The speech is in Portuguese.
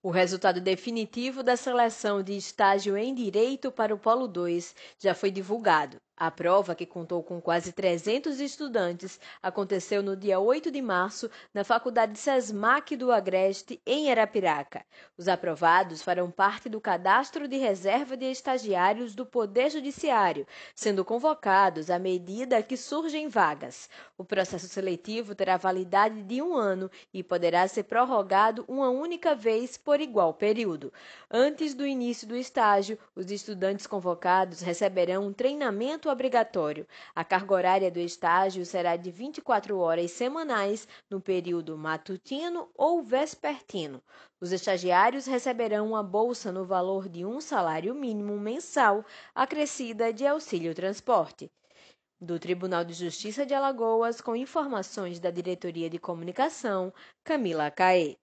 O resultado definitivo da seleção de estágio em Direito para o Polo 2 já foi divulgado. A prova, que contou com quase 300 estudantes, aconteceu no dia 8 de março na Faculdade SESMAC do Agreste, em Arapiraca. Os aprovados farão parte do cadastro de reserva de estagiários do Poder Judiciário, sendo convocados à medida que surgem vagas. O processo seletivo terá validade de 1 ano e poderá ser prorrogado uma única vez por igual período. Antes do início do estágio, os estudantes convocados receberão um treinamento obrigatório. A carga horária do estágio será de 24 horas semanais no período matutino ou vespertino. Os estagiários receberão uma bolsa no valor de um salário mínimo mensal, acrescida de auxílio transporte. Do Tribunal de Justiça de Alagoas, com informações da Diretoria de Comunicação, Camila Caê.